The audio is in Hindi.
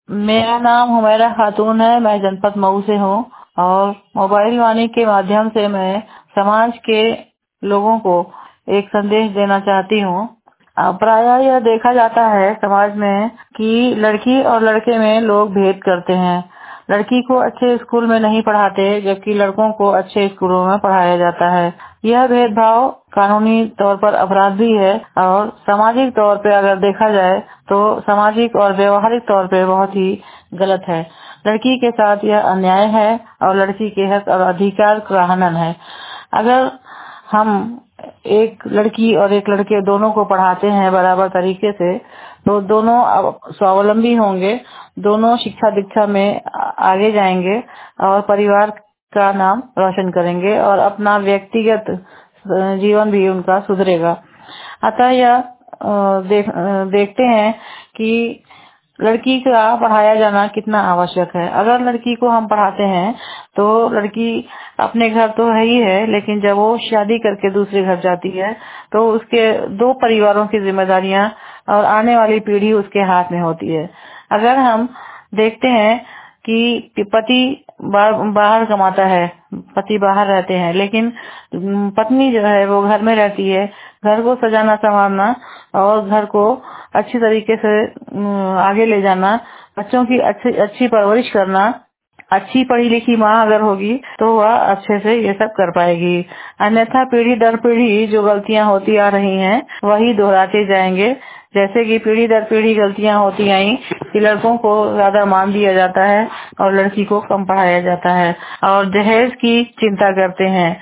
मेरा नाम हुमैरा खातून है। मैं जनपद मऊ से हूँ और मोबाइल वाणी के माध्यम से मैं समाज के लोगों को एक संदेश देना चाहती हूँ। प्रायः यह देखा जाता है समाज में कि लड़की और लड़के में लोग भेद करते हैं। लड़की को अच्छे स्कूल में नहीं पढ़ाते जबकि लड़कों को अच्छे स्कूलों में पढ़ाया जाता है। यह भेदभाव कानूनी तौर पर अपराध भी है और सामाजिक तौर पे अगर देखा जाए तो सामाजिक और व्यवहारिक तौर पे बहुत ही गलत है। लड़की के साथ यह अन्याय है और लड़की के हक और अधिकार का हनन है। अगर हम एक लड़की और एक लड़के दोनों को पढ़ाते हैं बराबर तरीके से तो दोनों स्वावलंबी होंगे, दोनों शिक्षा दीक्षा में आगे जाएंगे और परिवार का नाम रोशन करेंगे और अपना व्यक्तिगत जीवन भी उनका सुधरेगा। अतः यह देखते हैं कि लड़की का पढ़ाया जाना कितना आवश्यक है। अगर लड़की को हम पढ़ाते हैं तो लड़की अपने घर तो है ही है, लेकिन जब वो शादी करके दूसरे घर जाती है तो उसके दो परिवारों की जिम्मेदारियां और आने वाली पीढ़ी उसके हाथ में होती है। अगर हम देखते हैं कि पति बाहर कमाता है, पति बाहर रहते हैं, लेकिन पत्नी जो है वो घर में रहती है। घर को सजाना संवारना और घर को अच्छी तरीके से आगे ले जाना, बच्चों की अच्छी परवरिश करना, अच्छी पढ़ी लिखी माँ अगर होगी तो वह अच्छे से ये सब कर पाएगी। अन्यथा पीढ़ी दर पीढ़ी जो गलतियां होती आ रही हैं वही दोहराते जाएंगे। जैसे कि पीढ़ी दर पीढ़ी गलतियां होती आई कि लड़कों को ज्यादा मान दिया जाता है और लड़की को कम पढ़ाया जाता है और दहेज की चिंता करते हैं।